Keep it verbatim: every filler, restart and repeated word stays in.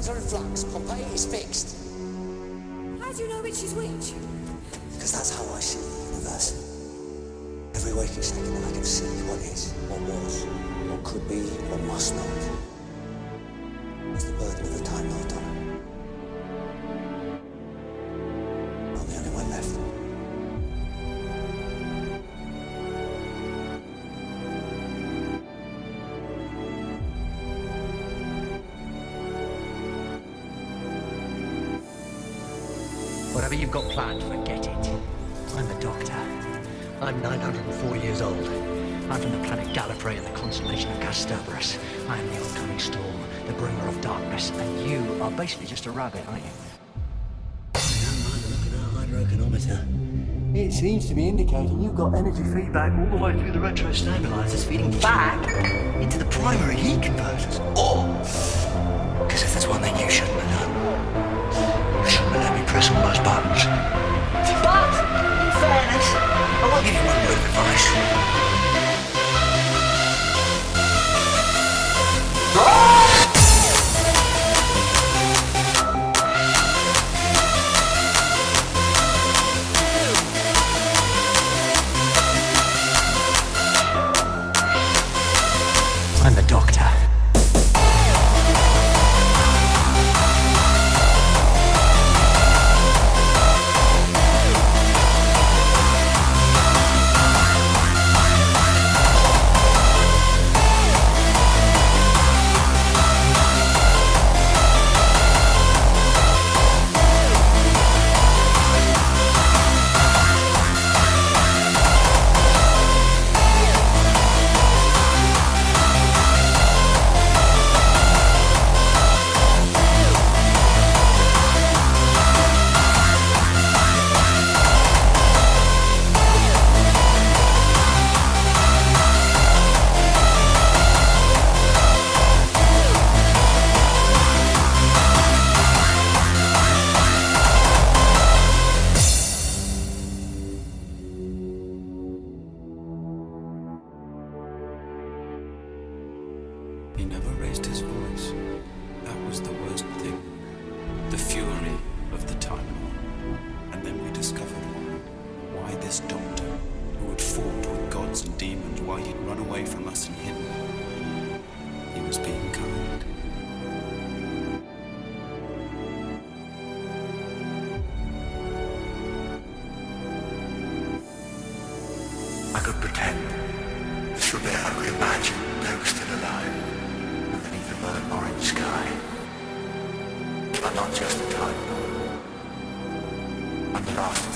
planets are in flux. Pompeii is fixed. How do you know which is which? Because that's how I see the universe. Every waking second I can see what is, what was, what could be, what must not. It's the burden of the Time Lord on it. I'm the only one left. Whatever you've got planned, forget it. I'm the Doctor. I'm nine hundred four years old. I'm from the planet Gallifrey and the constellation of Kasterborous. I am the oncoming storm, the bringer of darkness, and you are basically just a rabbit, aren't you? Look at our hydrochronometer. It seems to be indicating you've got energy feedback all the way through the retro stabilizers, feeding back into the primary heat converters. Or, because if there's one thing you shouldn't have done, you shouldn't have let me press all those buttons. But, in fairness, I won't give you one word of advice. I'm the Doctor. He never raised his voice. That was the worst thing. The fury of the Time Lord. And then we discovered why this Doctor, who had fought with gods and demons, why he'd run away from us and hidden. He was being kind. I could pretend. For a bit I could imagine they were still alive. Beneath the burnt orange sky. I'm not just a Time Lord. I'm the last